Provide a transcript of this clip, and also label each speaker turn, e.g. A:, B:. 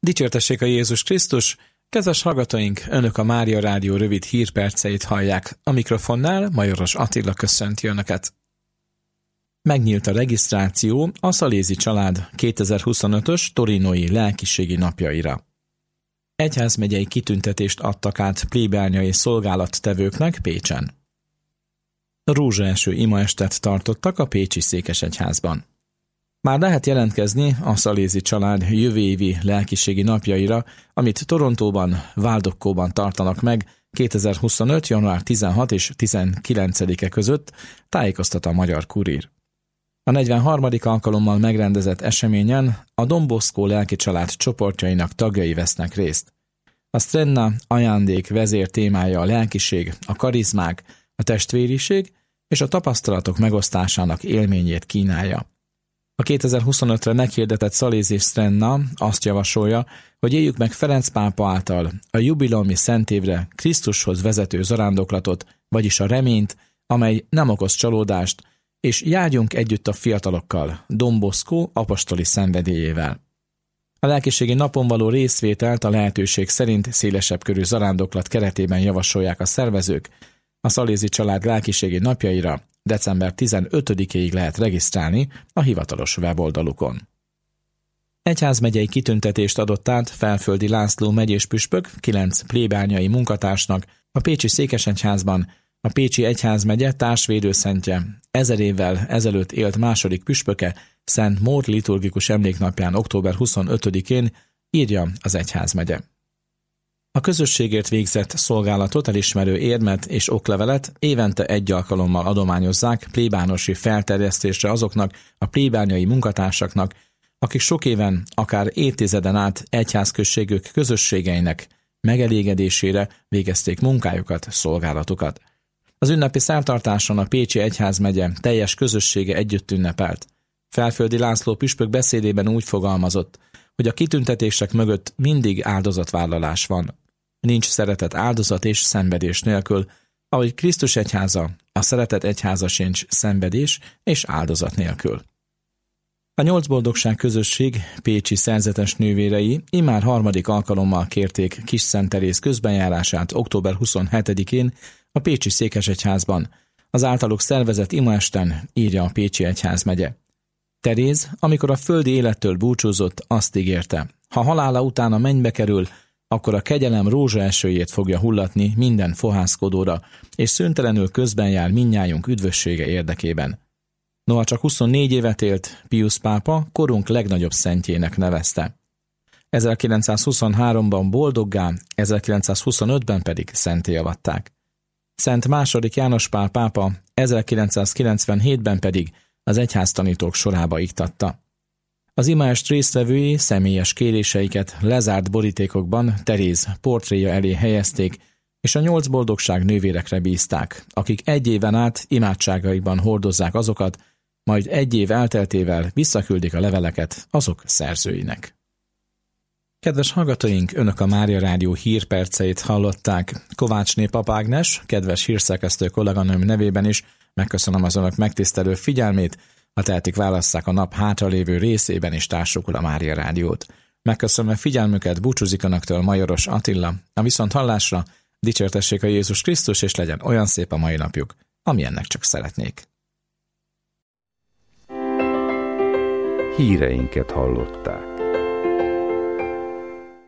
A: Dicsértessék a Jézus Krisztus! Kedves hallgatóink, Önök a Mária Rádió rövid hírperceit hallják. A mikrofonnál Majoros Attila köszönti Önöket. Megnyílt a regisztráció a Szalézi család 2025-ös torinói lelkiségi napjaira. Egyházmegyei kitüntetést adtak át plébániai szolgálattevőknek Pécsen. Rózsaeső imaestet tartottak a pécsi székesegyházban. Már lehet jelentkezni a Szalézi család jövő évi lelkiségi napjaira, amit Torontóban, Waldockóban tartanak meg 2025. január 16 és 19-e között, tájékoztat a Magyar Kurír. A 43. alkalommal megrendezett eseményen a Don Bosco lelki család csoportjainak tagjai vesznek részt. A Strenna ajándék vezér témája a lelkiség, a karizmák, a testvériség és a tapasztalatok megosztásának élményét kínálja. A 2025-re meghirdetett Szalézi Strenna azt javasolja, hogy éljük meg Ferenc pápa által a jubileumi szentévre Krisztushoz vezető zarándoklatot, vagyis a reményt, amely nem okoz csalódást, és járjunk együtt a fiatalokkal, Don Bosco apostoli szenvedélyével. A lelkiségi napon való részvételt a lehetőség szerint szélesebb körű zarándoklat keretében javasolják a szervezők. A Szalézi család lelkiségi napjaira december 15-ig lehet regisztrálni a hivatalos weboldalukon. Egyházmegyei kitüntetést adott át Felföldi László megyés püspök 9 plébániai munkatársnak a pécsi székesegyházban. A pécsi egyházmegye társvédőszentje 1000 évvel ezelőtt élt második püspöke Szent Mór liturgikus emléknapján október 25-én, írja az egyházmegye. A közösségért végzett szolgálatot elismerő érmet és oklevelet évente egy alkalommal adományozzák plébánosi felterjesztésre azoknak a plébániai munkatársaknak, akik sok éven, akár évtizeden át egyházközségük közösségeinek megelégedésére végezték munkájukat, szolgálatukat. Az ünnepi szertartáson a pécsi egyházmegye teljes közössége együtt ünnepelt. Felföldi László püspök beszédében úgy fogalmazott, hogy a kitüntetések mögött mindig áldozatvállalás van. Nincs szeretet áldozat és szenvedés nélkül, ahogy Krisztus egyháza, a szeretet egyháza sincs szenvedés és áldozat nélkül. A 8 boldogság közösség pécsi szerzetes nővérei immár 3. alkalommal kérték Kis Szent Teréz közbenjárását október 27-én a pécsi székesegyházban. Az általuk szervezett imaesten, írja a pécsi egyházmegye. Teréz, amikor a földi élettől búcsúzott, azt ígérte, ha halála után a mennybe kerül, akkor a kegyelem rózsaesőjét fogja hullatni minden fohászkodóra, és szüntelenül közben jár mindnyájunk üdvössége érdekében. Noha csak 24 évet élt, Piusz pápa korunk legnagyobb szentjének nevezte. 1923-ban boldoggá, 1925-ben pedig szenté avatták. Szent II. János Pál pápa 1997-ben pedig az egyháztanítók sorába iktatta. Az imaest résztvevői személyes kéréseiket lezárt borítékokban Teréz portréja elé helyezték, és a 8 boldogság nővérekre bízták, akik egy éven át imádságaikban hordozzák azokat, majd egy év elteltével visszaküldik a leveleket azok szerzőinek. Kedves hallgatóink, Önök a Mária Rádió hírperceit hallották. Kovácsné Pap Ágnes, kedves hírszerkesztő kolléganőm nevében is megköszönöm az Önök megtisztelő figyelmét, ha tehetik, válasszák a nap hátralévő részében is társukul a Mária Rádiót. Megköszönöm figyelmüket, búcsúzik Önöktől Majoros Attila. A viszonthallásra, dicsértessék a Jézus Krisztus, és legyen olyan szép a mai napjuk, amilyennek csak szeretnék.
B: Híreinket hallották.